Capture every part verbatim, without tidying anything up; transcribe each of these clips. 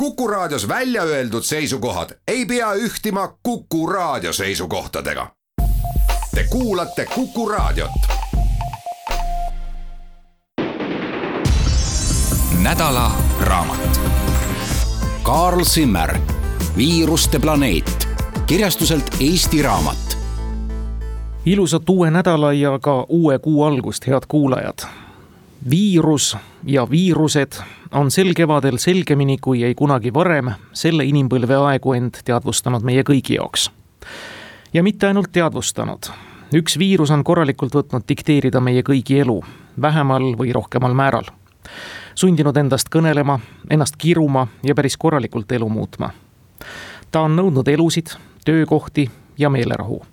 Kuku Raadios välja öeldud seisukohad ei pea ühtima Kuku Raadio seisukohtadega. Te kuulate Kuku Raadiot. Nädala raamat. Carl Zimmer, Viiruste planeet, kirjastuselt Eesti Raamat. Ilusat uue nädala ja ka uue kuu algust, head kuulajad. Viirus ja viirused on sel kevadel selgemini kui ei kunagi varem selle inimpõlve aegu end teadvustanud meie kõigi jaoks. Ja mitte ainult teadvustanud. Üks viirus on korralikult võtnud dikteerida meie kõigi elu, vähemal või rohkemal määral. Sundinud endast kõnelema, ennast kiruma ja päris korralikult elu muutma. Ta on nõudnud elusid, töökohti ja meelerahu.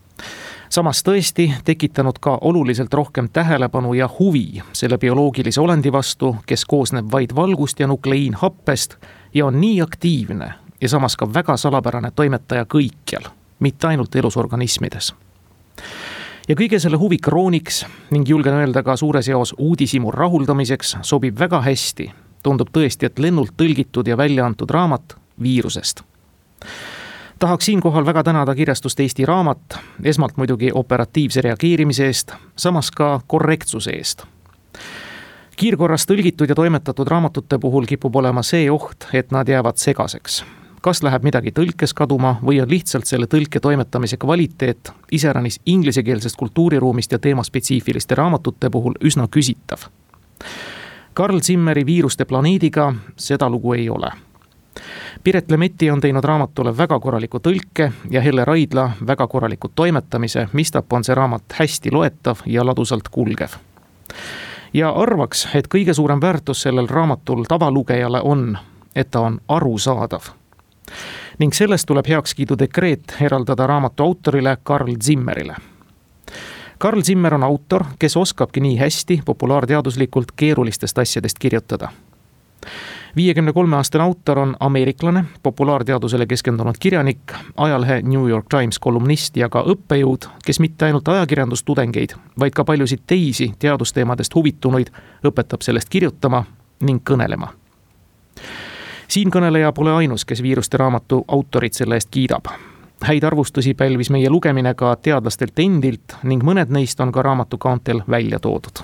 Samas tõesti tekitanud ka oluliselt rohkem tähelepanu ja huvi selle bioloogilise olendi vastu, kes koosneb vaid valgust ja nukleiinhappest ja on nii aktiivne ja samas ka väga salapärane toimetaja kõikjal, mitte ainult elusorganismides. Ja kõige selle huvi krooniks ning julgen öelda ka suures jaos uudishimu rahuldamiseks sobib väga hästi. Tundub tõesti, et lennult tõlgitud ja välja antud raamat viirusest. Tahaks siinkohal väga tänada kirjastust Eesti Raamat, esmalt muidugi operatiivse reageerimise eest, samas ka korrektsuse eest. Kiirkorras tõlgitud ja toimetatud raamatute puhul kipub olema see oht, et nad jäävad segaseks. Kas läheb midagi tõlkes kaduma või on lihtsalt selle tõlke toimetamise kvaliteet iseäranis inglisekeelsest kultuuriruumist ja teemaspetsiifiliste raamatute puhul üsna küsitav. Carl Zimmeri Viiruste planeediga seda lugu ei ole. Piret Lemetti on teinud raamatule väga korraliku tõlke ja Helle Raidla väga korraliku toimetamise, mistap on see raamat hästi loetav ja ladusalt kulgev. Ja arvaks, et kõige suurem väärtus sellel raamatul tavalugejale on, et ta on arusaadav. Ning sellest tuleb heakskiidu dekreet eraldada raamatu autorile Carl Zimmerile. Carl Zimmer on autor, kes oskabki nii hästi populaarteaduslikult keerulistest asjadest kirjutada. viiekümne kolme aastane autor on ameeriklane, populaarteadusele keskendunud kirjanik, ajalehe New York Times kolumnist ja ka õppejõud, kes mitte ainult ajakirjandustudengeid, vaid ka paljusid teisi teadusteemadest huvitunuid õpetab sellest kirjutama ning kõnelema. Siinkõneleja pole ainus, kes Viiruste raamatu autorit selle eest kiidab. Häid arvustusi pälvis meie lugemine ka teadlastelt endilt ning mõned neist on ka raamatu kaantel välja toodud.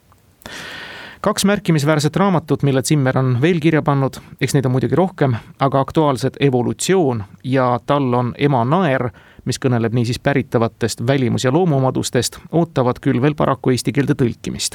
Kaks märkimisväärset raamatut, mille Zimmer on veel kirja pannud, eks neid on muidugi rohkem, aga aktuaalsed Evolutsioon ja Tal on ema naer, mis kõneleb niisiis päritavatest välimus- ja loomuomadustest, ootavad küll veel paraku eesti keelde tõlkimist.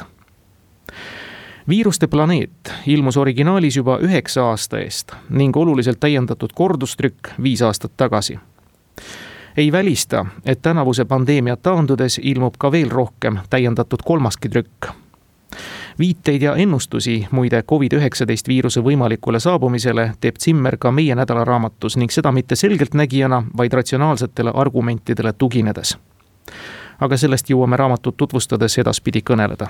Viiruste planeet ilmus originaalis juba üheksa aasta eest ning oluliselt täiendatud kordustrükk viis aastat tagasi. Ei välista, et tänavuse pandeemia taandudes ilmub ka veel rohkem täiendatud kolmaski trükk. Viiteid ja ennustusi muide covid üheksateist viiruse võimalikule saabumisele teeb Zimmer ka meie nädala raamatus ning seda mitte selgelt nägijana, vaid ratsionaalsetele argumentidele tuginedes. Aga sellest jõuame raamatut tutvustades edaspidi kõneleda.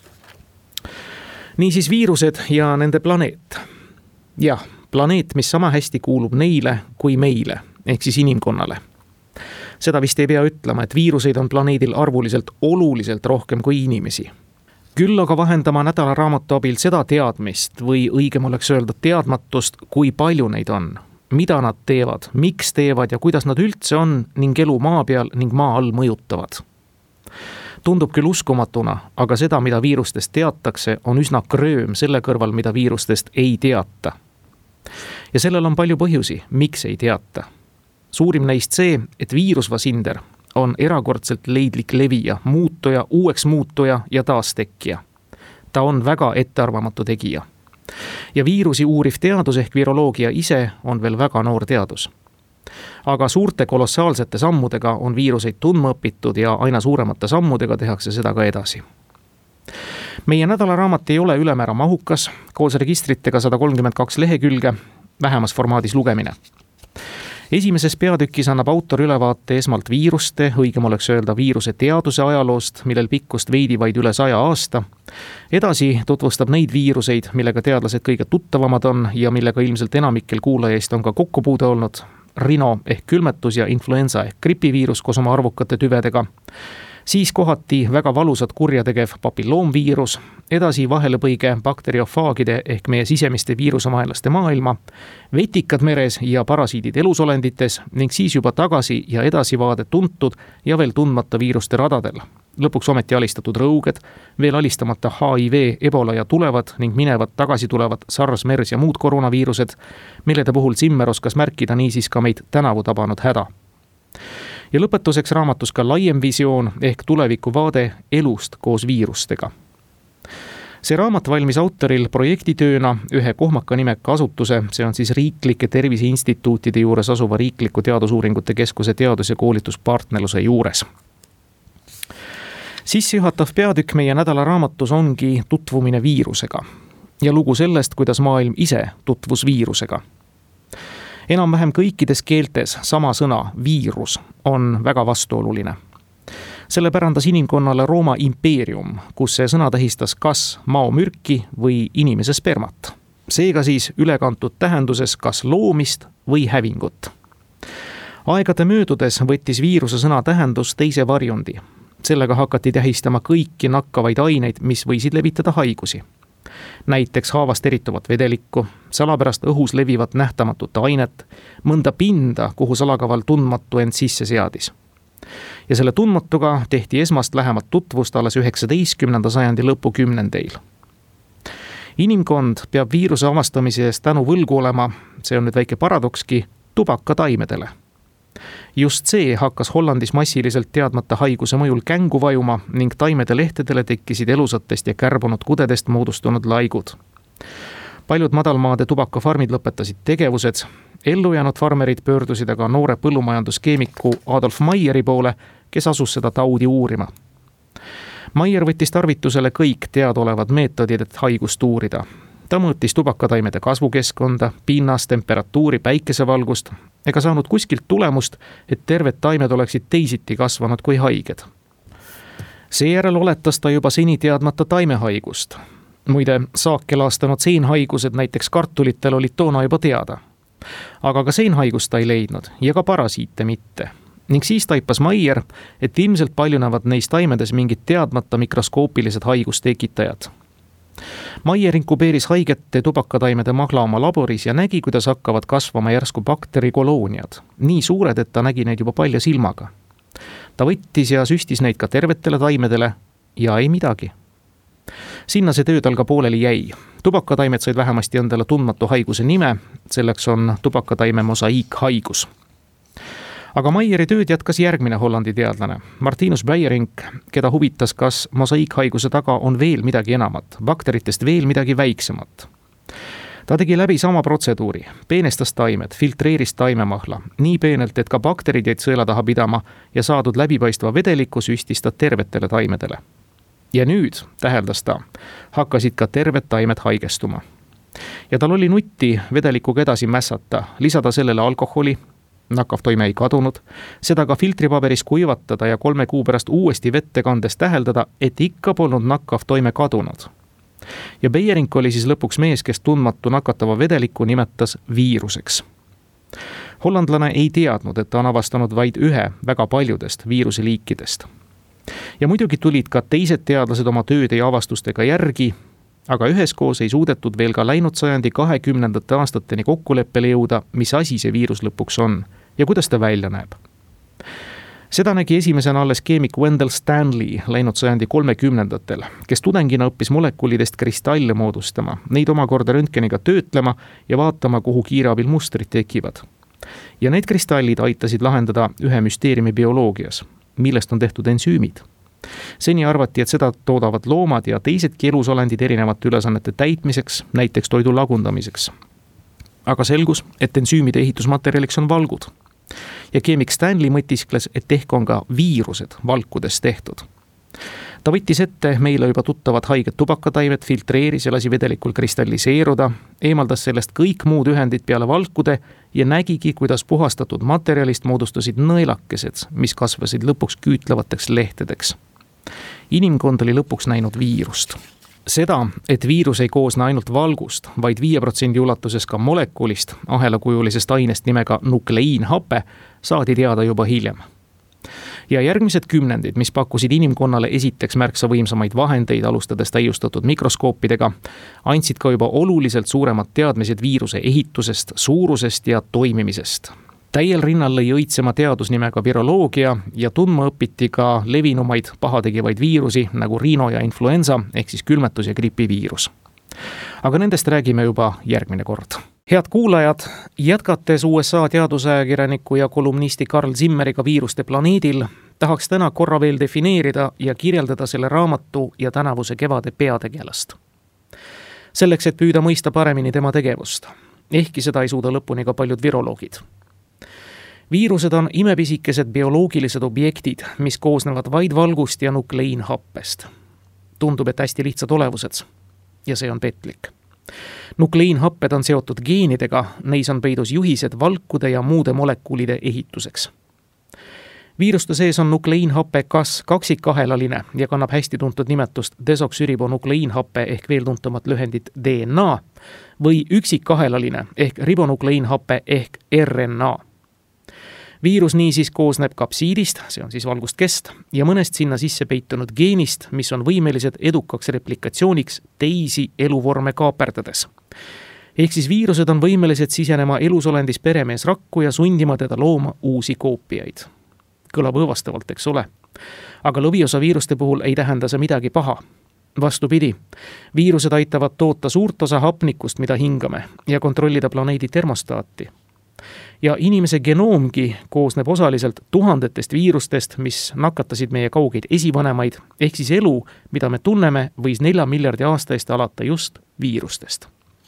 Niisiis viirused ja nende planeet. Jah, planeet, mis sama hästi kuulub neile kui meile, ehk siis inimkonnale. Seda vist ei pea ütlema, et viiruseid on planeedil arvuliselt oluliselt rohkem kui inimesi. Küll aga vahendama nädala raamatu abil seda teadmist või õigem oleks öelda teadmatust, kui palju neid on, mida nad teevad, miks teevad ja kuidas nad üldse on ning elu maa peal ning maa all mõjutavad. Tundub küll uskumatuna, aga seda, mida viirustest teatakse, on üsna krööm selle kõrval, mida viirustest ei teata. Ja sellel on palju põhjusi, miks ei teata. Suurim neist see, et viirusvasinder on erakordselt leidlik levija, muutuja, uueks muutuja ja taastekija. Ta on väga ettearvamatu tegija. Ja viirusi uuriv teadus ehk viroloogia ise on veel väga noor teadus. Aga suurte kolossaalsete sammudega on viiruseid tundma õpitud ja aina suuremate sammudega tehakse seda ka edasi. Meie nädala raamat ei ole ülemäära mahukas, koos registritega sada kolmkümmend kaks lehekülge, vähemas formaadis lugemine. Esimeses peatükis annab autor ülevaate esmalt viiruste, õigem oleks öelda viiruse teaduse ajaloost, millel pikkust veidi vaid üle saja aasta. Edasi tutvustab neid viiruseid, millega teadlased kõige tuttavamad on ja millega ilmselt enamikkel kuulajaist on ka kokkupuude olnud. Rino ehk külmetus ja influenza ehk gripiviirus koos oma arvukate tüvedega. siis kohati väga valusat kurjategev papilloomviirus, edasi vahelepõige bakteriofaagide ehk meie sisemiste viirusemaelaste maailma, vetikad meres ja parasiidid elusolendites ning siis juba tagasi ja edasivaade tuntud ja veel tundmata viiruste radadel. Lõpuks ometi alistatud rõuged, veel alistamata H I V, Ebola ja tulevad ning minevad tagasi tulevad SARS, MERS ja muud koroonaviirused, millede puhul Zimmer oskas märkida niisiis ka meid tänavu tabanud häda. Ja lõpetuseks raamatus ka laiem visioon ehk tulevikuvaade elust koos viirustega. See raamat valmis autoril projektitööna ühe kohmaka nimeka asutuse, see on siis riiklike terviseinstituutide juures asuva riikliku teadusuuringute keskuse teadus- ja koolituspartnerluse juures. Sissejuhatav peatükk meie nädala raamatus ongi tutvumine viirusega ja lugu sellest, kuidas maailm ise tutvus viirusega. Enam-vähem kõikides keeltes sama sõna viirus on väga vastuoluline. Selle pärandas inimkonnale Rooma impeerium, kus see sõna tähistas kas maomürki või inimese spermat. Seega siis ülekantud tähenduses kas loomist või hävingut. Aegade möödudes võttis viiruse sõna tähendus teise varjundi. Sellega hakati tähistama kõiki nakkavaid aineid, mis võisid levitada haigusi. Näiteks haavast erituvat vedelikku, salapärast õhus levivat nähtamatut ainet, mõnda pinda, kuhu salakaval tundmatu end sisse seadis. Ja selle tundmatuga tehti esmast lähemat tutvust alles üheksateistkümnenda sajandi lõpu kümnendeil. Inimkond peab viiruse avastamise eest tänu võlgu olema, see on nüüd väike paradokski, tubakataimedele. Just see hakkas Hollandis massiliselt teadmata haiguse mõjul kängu vajuma ning taimede lehtedele tekkisid elusatest ja kärbunud kudedest moodustunud laigud. Paljud madalmaade tubakafarmid lõpetasid tegevused, ellujäänud farmerid pöördusid aga noore põllumajanduskeemiku Adolf Meieri poole, kes asus seda taudi uurima. Meier võttis tarvitusele kõik teadaolevad meetodid, et haigust uurida. Ta mõõtis tubakataimede kasvukeskkonda, pinnast, temperatuuri, päikesevalgust ega saanud kuskilt tulemust, et terved taimed oleksid teisiti kasvanud kui haiged. Seejärel oletas ta juba seni teadmata taimehaigust. Muide, saake laastanud seenhaigused näiteks kartulitel olid toona juba teada. Aga ka seenhaigust ta ei leidnud ja ka parasiite mitte. Ning siis taipas Meier, et ilmselt paljunevad neis taimedes mingid teadmata mikroskoopilised haigustekitajad. Meier inkubeeris haigete tubakataimede mahla oma laboris ja nägi, kuidas hakkavad kasvama järsku bakterikolooniad. Nii suured, et ta nägi neid juba palja silmaga. Ta võttis ja süstis neid ka tervetele taimedele ja ei midagi. Sinna see töö tal ka pooleli jäi. Tubakataimed said vähemasti endale tundmatu haiguse nime, selleks on tubakataime mosaiikhaigus. Aga Meieri tööd jätkas järgmine Hollandi teadlane, Martinus Beijerinck, keda huvitas, kas mosaiikhaiguse taga on veel midagi enamat, bakteritest veel midagi väiksemat. Ta tegi läbi sama protseduuri, peenestas taimed, filtreeris taimemahla, nii peenelt, et ka bakterid jäid sõela taha pidama ja saadud läbipaistva vedeliku süstis ta tervetele taimedele. Ja nüüd, täheldas ta, hakkasid ka terved taimed haigestuma. Ja tal oli nutti vedelikuga edasi mässata, lisada sellele alkoholi, nakkav toime ei kadunud, seda ka filtripaberis kuivatada ja kolme kuu pärast uuesti vette kandes täheldada, et ikka polnud nakkav toime kadunud. Ja Beijerinck oli siis lõpuks mees, kes tundmatu nakatava vedeliku nimetas viiruseks. Hollandlane ei teadnud, et ta on avastanud vaid ühe väga paljudest viiruseliikidest. Ja muidugi tulid ka teised teadlased oma tööde ja avastustega järgi, aga üheskoos ei suudetud veel ka läinud sajandi kahekümnendate aastateni kokkuleppele jõuda, mis asi see viirus lõpuks on ja kuidas ta välja näeb. Seda nägi esimesena alles keemik Wendell Stanley läinud sajandi kolmekümnendatel, kes tudengina õppis molekulidest kristalle moodustama, neid omakorda röntgeniga töötlema ja vaatama, kuhu kiirabil mustrid tekivad. Ja need kristallid aitasid lahendada ühe müsteeriumi bioloogias, millest on tehtud ensüümid. Seni arvati, et seda toodavad loomad ja teisedki elusolendid erinevate ülesannete täitmiseks, näiteks toidu lagundamiseks. Aga selgus, et ensüümide ehitusmaterjaliks on valgud. Ja keemik Stanley mõtiskles, et ehk on ka viirused valkudes tehtud. Ta võttis ette meile juba tuttavad haiged tubakataimed, filtreeris ja lasi vedelikul kristalliseeruda, eemaldas sellest kõik muud ühendid peale valkude ja nägigi, kuidas puhastatud materjalist moodustusid nõelakesed, mis kasvasid lõpuks küütlevateks lehtedeks. Inimkond oli lõpuks näinud viirust. Seda, et viirus ei koosne ainult valgust, vaid viie protsendi ulatuses ka molekulist, ahelakujulisest ainest nimega nukleiinhape, saadi teada juba hiljem. Ja järgmised kümnendid, mis pakkusid inimkonnale esiteks märksa võimsamaid vahendeid, alustades täiustatud mikroskoopidega, andsid ka juba oluliselt suuremad teadmised viiruse ehitusest, suurusest ja toimimisest. Täiel rinnal lõi õitsema teadus nimega viroloogia ja tundma õpiti ka levinumaid pahategivaid viirusi nagu riino ja influenza ehk siis külmetus- ja gripiviirus. Aga nendest räägime juba järgmine kord. Head kuulajad, jätkates U S A teadusajakirjaniku ja kolumnisti Carl Zimmeriga Viiruste planeedil, tahaks täna korra veel defineerida ja kirjeldada selle raamatu ja tänavuse kevade peategelast. Selleks, et püüda mõista paremini tema tegevust, ehkki seda ei suuda lõpuni ka paljud viroloogid. Viirused on imepisikesed bioloogilised objektid, mis koosnevad vaid valgust ja nukleinhappest. Tundub, et hästi lihtsad olevused. Ja see on petlik. Nukleinhapped on seotud geenidega, neis on peidus juhised valkude ja muude molekulide ehituseks. Viiruste sees on nukleinhappe kas kaksikkahelaline ja kannab hästi tuntud nimetust desoksüribonukleinhappe ehk veel tuntumat lühendit D N A või üksikkahelaline ehk ribonukleinhappe ehk R N A. Viirus niisiis koosneb kapsiidist, see on siis valgustkest, ja mõnest sinna sisse peitunud geenist, mis on võimelised edukaks replikatsiooniks teisi eluvorme kaaperdades. Ehk siis viirused on võimelised sisenema elusolendis peremeesrakku ja sundima teda looma uusi koopiaid. Kõlab õõvastavalt, eks ole. Aga lõviosa viiruste puhul ei tähenda see midagi paha. Vastupidi, viirused aitavad toota suurt osa hapnikust, mida hingame, ja kontrollida planeedi termostaati. Ja inimese genoomgi koosneb osaliselt tuhandetest viirustest, mis nakatasid meie kaugeid esivanemaid, ehk siis elu, mida me tunneme, võis nelja miljardi aasta eest alata just viirustest.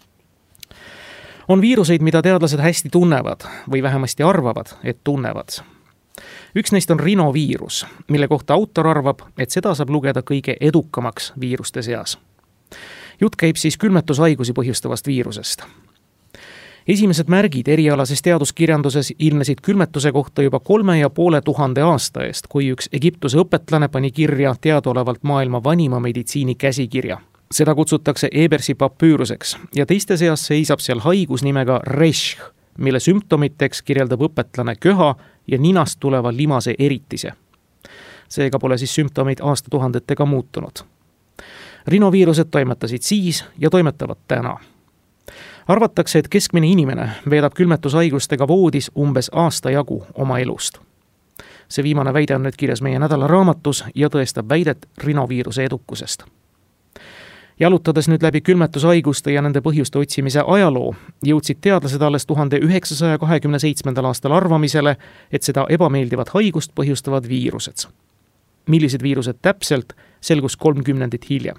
On viiruseid, mida teadlased hästi tunnevad või vähemasti arvavad, et tunnevad. Üks neist on rinoviirus, mille kohta autor arvab, et seda saab lugeda kõige edukamaks viiruste seas. Jutt käib siis külmetushaigusi põhjustavast viirusest. Esimesed märgid erialases teaduskirjanduses ilmnesid külmetuse kohta juba kolme ja poole tuhande aasta eest, kui üks Egiptuse õpetlane pani kirja teadaolevalt maailma vanima meditsiini käsikirja. Seda kutsutakse Ebersi papüüruseks ja teiste seas seisab seal haigus nimega Resch, mille sümptomiteks kirjeldab õpetlane köha ja ninast tuleva limase eritise. Seega pole siis sümptomid aastatuhandetega muutunud. Rinoviirused toimetasid siis ja toimetavad täna. Arvatakse, et keskmine inimene veedab külmetushaigustega voodis umbes aasta jagu oma elust. See viimane väide on nüüd kirjas meie nädala raamatus ja tõestab väidet rinoviiruse edukusest. Jalutades nüüd läbi külmetushaiguste ja nende põhjuste otsimise ajaloo, jõudsid teadlased alles tuhande üheksasaja kahekümne seitsmendal aastal arvamisele, et seda ebameeldivat haigust põhjustavad viirused. Millised viirused täpselt, selgus kolmkümnendit hiljem.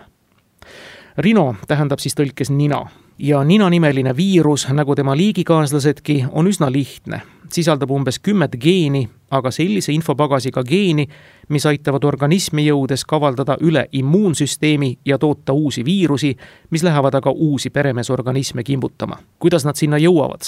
Rino tähendab siis tõlkes nina. Ja ninanimeline viirus, nagu tema liigikaaslasedki, on üsna lihtne. Sisaldab umbes kümmet geeni, aga sellise infopagasiga geeni, mis aitavad organismi jõudes kavaldada üle immuunsüsteemi ja toota uusi viirusi, mis lähevad aga uusi peremeesorganisme kimbutama. Kuidas nad sinna jõuavad?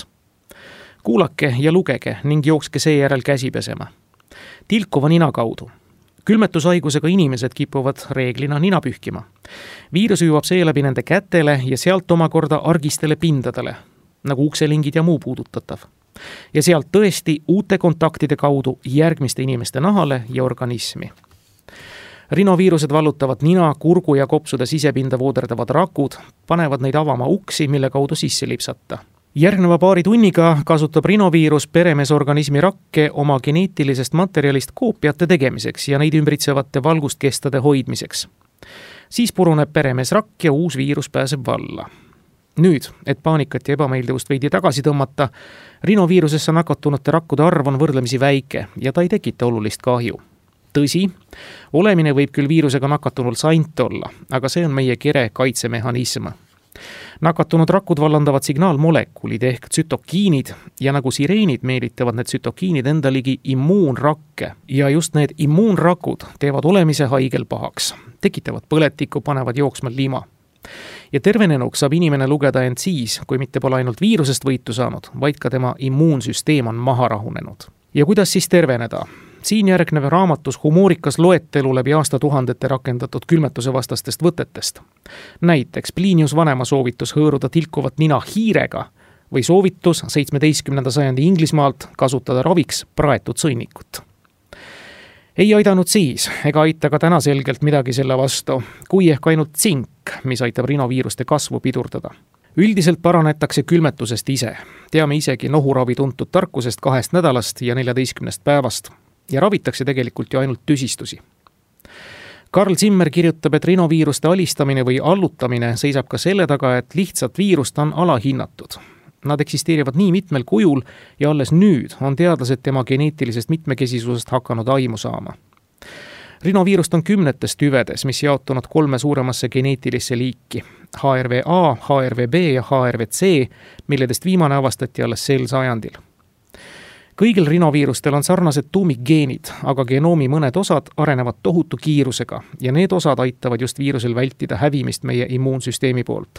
Kuulake ja lugege ning jookske seejärel käsi pesema. Tilkuva nina kaudu. Külmetushaigusega inimesed kipuvad reeglina nina pühkima. Viirus jõuab seeläbi nende kätele ja sealt omakorda argistele pindadele, nagu ukselingid ja muu puudutatav. Ja sealt tõesti uute kontaktide kaudu järgmiste inimeste nahale ja organismi. Rinoviirused vallutavad nina, kurgu ja kopsude sisepinda vooderdavad rakud, panevad neid avama uksi, mille kaudu sisse lipsata. Järgneva paari tunniga kasutab rinoviirus peremeesorganismi rakke oma geneetilisest materjalist koopiate tegemiseks ja neid ümbritsevate valgustkestade hoidmiseks. Siis puruneb peremeesrakk ja uus viirus pääseb valla. Nüüd, et paanikat ja ebameeldivust veidi tagasi tõmmata, rinoviirusesse nakatunute rakkude arv on võrdlemisi väike ja ta ei tekita olulist kahju. Tõsi, olemine võib küll viirusega nakatunul sant olla, aga see on meie kere kaitsemehhanism. Nakatunud rakud vallandavad signaalmolekulid ehk tsütokiinid ja nagu sireenid meelitavad need tsütokiinid enda ligi immuunrakke ja just need immuunrakud teevad olemise haigel pahaks, tekitavad põletikku, panevad jooksma lima. Ja tervenenuks saab inimene lugeda end siis, kui mitte pole ainult viirusest võitu saanud, vaid ka tema immuunsüsteem on maha rahunenud. Ja kuidas siis terveneda? Siin järgnev raamatus humoorikas loetelu läbi aastatuhandete rakendatud külmetuse vastastest võtetest. Näiteks Plinius vanema soovitus hõõruda tilkuvat nina hiirega või soovitus seitsmeteistkümnenda sajandi Inglismaalt kasutada raviks praetud sõnnikut. Ei aidanud siis, ega aita ka täna selgelt midagi selle vastu, kui ehk ainult tsink, mis aitab rinoviiruste kasvu pidurdada. Üldiselt paranetakse külmetusest ise. Teame isegi nohuravi tuntud tarkusest kahest nädalast ja neljateistkümnest päevast ja ravitakse tegelikult ju ainult tüsistusi. Karl Zimmer kirjutab, et rinoviiruste alistamine või allutamine seisab ka selle taga, et lihtsat viirust on alahinnatud. Nad eksisteerivad nii mitmel kujul ja alles nüüd on teadlased tema geneetilisest mitmekesisusest hakanud aimu saama. Rinoviirust on kümnetes tüvedes, mis jaotunud kolme suuremasse geneetilisse liiki. H R V A, H R V B ja H R V C, milledest viimane avastati alles sel sajandil. Kõigil rinoviirustel on sarnased tuumikgeenid, aga genoomi mõned osad arenevad tohutu kiirusega ja need osad aitavad just viirusel vältida hävimist meie immuunsüsteemi poolt.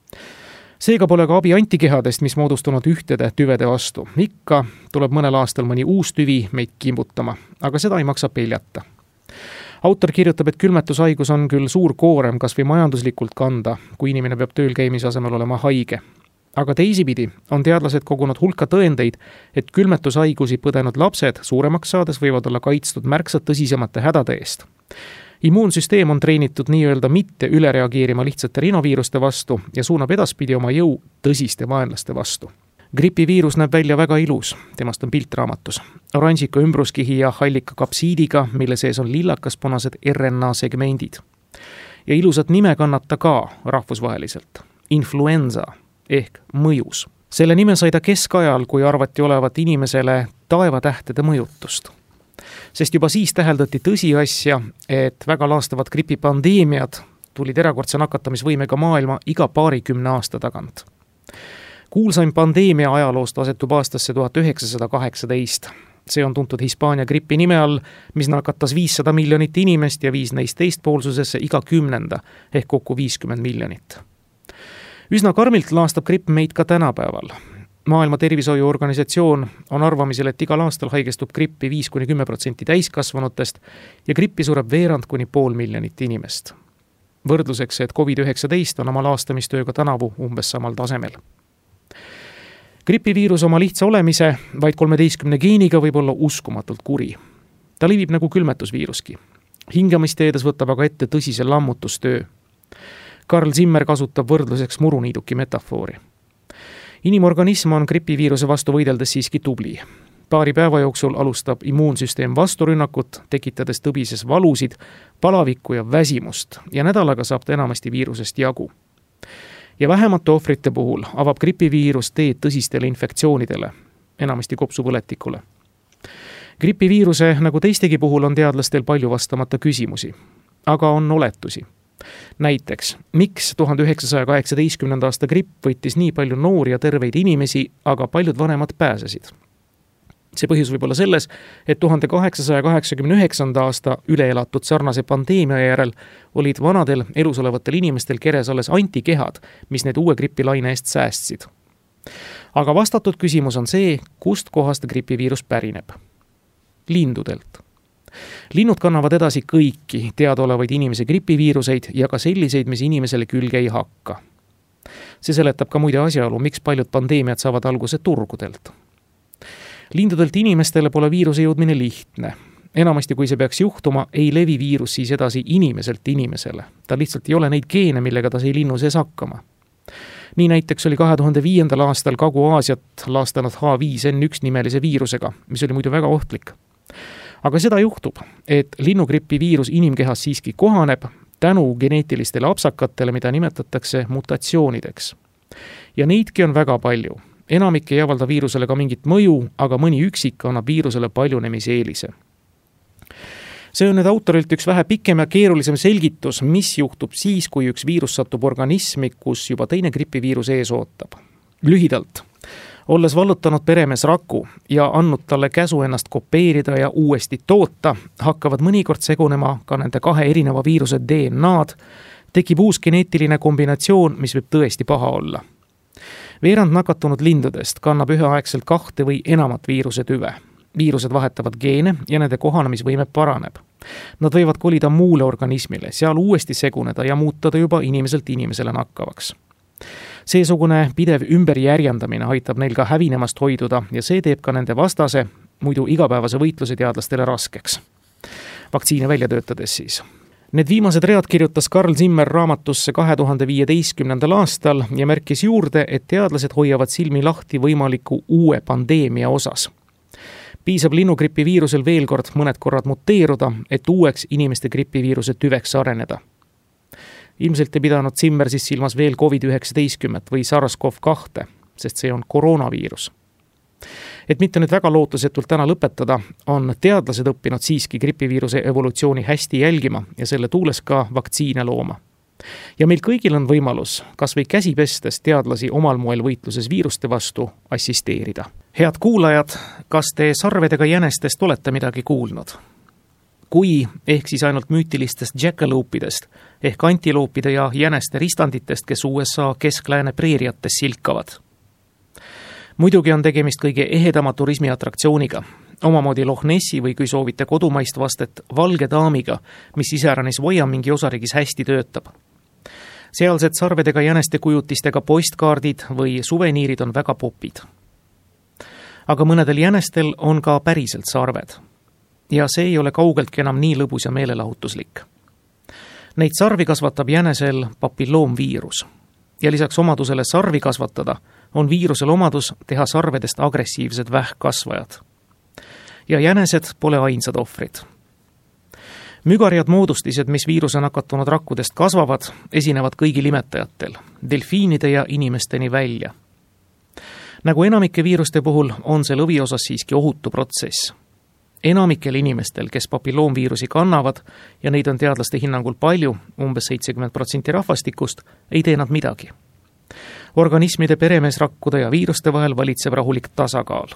Seega pole ka abi antikehadest, mis moodustunud ühtede tüvede vastu. Ikka tuleb mõnel aastal mõni uus tüvi meid kimbutama, aga seda ei maksa peljata. Autor kirjutab, et külmetushaigus on küll suur koorem kas või majanduslikult kanda, kui inimene peab tööl käimise asemel olema haige. Aga teisipidi on teadlased kogunud hulka tõendeid, et külmetushaigusi põdenud lapsed suuremaks saades võivad olla kaitstud märksa tõsisemate hädade eest. Immuunsüsteem on treenitud nii-öelda mitte üle reageerima lihtsate rinoviiruste vastu ja suunab edaspidi oma jõu tõsiste vaenlaste vastu. Gripiviirus näeb välja väga ilus, temast on pilt raamatus. Oranžika ümbruskihi ja hallika kapsiidiga, mille sees on lillakas-punased R N A segmendid. Ja ilusat nime kannata ka rahvusvaheliselt. Influenza ehk mõjus. Selle nime sai ta keskajal, kui arvati olevat inimesele taevatähtede mõjutust. Sest juba siis täheldati tõsiasja, et väga laastavad gripipandeemiad tulid erakordse nakatamisvõimega maailma iga paarikümne aasta tagant. Kuulsaim pandeemia ajaloost asetub aastasse tuhat üheksasada kaheksateist. See on tuntud Hispaania gripi nime all, mis nakatas viissada miljonit inimest ja viis neist teistpoolsusesse iga kümnenda ehk kokku viiskümmend miljonit. Üsna karmilt laastab gripp meid ka tänapäeval. Maailma tervishoiuorganisatsioon on arvamisel, et igal aastal haigestub grippi viis kuni kümme protsenti täiskasvanutest ja grippi sureb veerand kuni pool miljonit inimest. Võrdluseks, et covid üheksateist on oma laastamistööga tänavu umbes samal tasemel. Gripiviirus oma lihtsa olemise vaid kolmeteistkümne geeniga võib olla uskumatult kuri. Ta livib nagu külmetusviiruski. Hingamisteedes võtab aga ette tõsise lammutustöö. Karl Zimmer kasutab võrdluseks muruniiduki metafoori. Inimorganism on gripiviiruse vastu võideldes siiski tubli. Paari päeva jooksul alustab immuunsüsteem vasturünnakut, tekitades tõbises valusid, palavikku ja väsimust ja nädalaga saab ta enamasti viirusest jagu. Ja vähemate ohvrite puhul avab gripiviirus teed tõsistele infektsioonidele, enamasti kopsupõletikule. Gripiviiruse nagu teistegi puhul on teadlastel palju vastamata küsimusi, aga on oletusi. Näiteks, miks tuhande üheksasaja kaheksateistkümnenda aasta gripp võttis nii palju noori ja terveid inimesi, aga paljud vanemad pääsesid? See põhjus võib olla selles, et tuhande kaheksasaja kaheksakümne üheksanda aasta üle elatud sarnase pandeemia järel olid vanadel elus olevatel inimestel keres alles antikehad, mis need uue gripilaine eest säästsid. Aga vastatud küsimus on see, kust kohast gripiviirus pärineb. Lindudelt. Linnud kannavad edasi kõiki teadaolevaid inimese gripiviiruseid ja ka selliseid, mis inimesele külge ei hakka. See seletab ka muide asjaolu, miks paljud pandeemiad saavad alguse turgudelt. Lindudelt inimestele pole viiruse jõudmine lihtne. Enamasti, kui see peaks juhtuma, ei levi viirus siis edasi inimeselt inimesele. Ta lihtsalt ei ole neid geene, millega ta sai linnu sees hakkama. Nii näiteks oli kahe tuhande viiendal aastal Kagu-Aasiat laastanud H viis N üks nimelise viirusega, mis oli muidu väga ohtlik. Aga seda juhtub, et linnugripi viirus inimkehas siiski kohaneb tänu geneetilistele apsakatele, mida nimetatakse mutatsioonideks. Ja neidki on väga palju. Enamik ei avalda viirusele ka mingit mõju, aga mõni üksik annab viirusele paljunemiseelise. See on nüüd autorilt üks vähe pikem ja keerulisem selgitus, mis juhtub siis, kui üks viirus satub organismi, kus juba teine gripiviirus ees ootab. Lühidalt, olles vallutanud peremees raku ja andnud talle käsu ennast kopeerida ja uuesti toota, hakkavad mõnikord segunema ka nende kahe erineva viiruse D N A-d, tekib uus geneetiline kombinatsioon, mis võib tõesti paha olla. Veerand nakatunud lindudest kannab üheaegselt kahte või enamat viiruse tüve. Viirused vahetavad geene ja nende kohanemisvõime paraneb. Nad võivad kolida muule organismile, seal uuesti seguneda ja muutada juba inimeselt inimesele nakkavaks. Seesugune pidev ümberjärjendamine aitab neil ka hävinemast hoiduda ja see teeb ka nende vastase, muidu igapäevase võitluse teadlastele raskeks. vaktsiine välja töötades siis. Need viimased read kirjutas Carl Zimmer raamatusse kahe tuhande viieteistkümnendal aastal ja märkis juurde, et teadlased hoiavad silmi lahti võimaliku uue pandeemia osas. Piisab linnugripi viirusel veel kord mõned korrad muteeruda, et uueks inimeste gripiviiruse tüveks areneda. Ilmselt ei pidanud Zimmer siis silmas veel covid üheksateist või SARS-CoV kaks, sest see on koroonaviirus. Et mitte nüüd väga lootusetult täna lõpetada, on teadlased õppinud siiski gripiviiruse evolutsiooni hästi jälgima ja selle tuules ka vaktsiine looma. Ja meil kõigil on võimalus kas või käsi pestes teadlasi omal moel võitluses viiruste vastu assisteerida. Head kuulajad, kas te sarvedega jänestest olete midagi kuulnud? Kui ehk siis ainult müütilistest jackaloopidest ehk antiloopide ja jäneste ristanditest, kes U S A kesklääne preeriates silkavad. Muidugi on tegemist kõige ehedama turismiatraktsiooniga, omamoodi Loch Nessi või kui soovite kodumaist vastet valge daamiga, mis iseäranis Wyoming'i osariigis hästi töötab. Sealsed sarvedega jäneste kujutistega postkaardid või suveniirid on väga popid. Aga mõnedel jänestel on ka päriselt sarved. Ja see ei ole kaugeltki enam nii lõbus ja meelelahutuslik. Neid sarvi kasvatab jänesel papilloomviirus. Ja lisaks omadusele sarvi kasvatada on viirusel omadus teha sarvedest agressiivsed vähkkasvajad. Ja jänesed pole ainsad ohvrid. Mügarjad moodustised, mis viiruse nakatunud rakkudest kasvavad, esinevad kõigil imetajatel, delfiinide ja inimesteni välja. Nagu enamike viiruste puhul on see lõviosas siiski ohutu protsess. Enamikel inimestel, kes papilloomviirusi kannavad, ja neid on teadlaste hinnangul palju, umbes seitsekümmend protsenti rahvastikust, ei tee nad midagi. Organismide peremeesrakkude ja viiruste vahel valitseb rahulik tasakaal.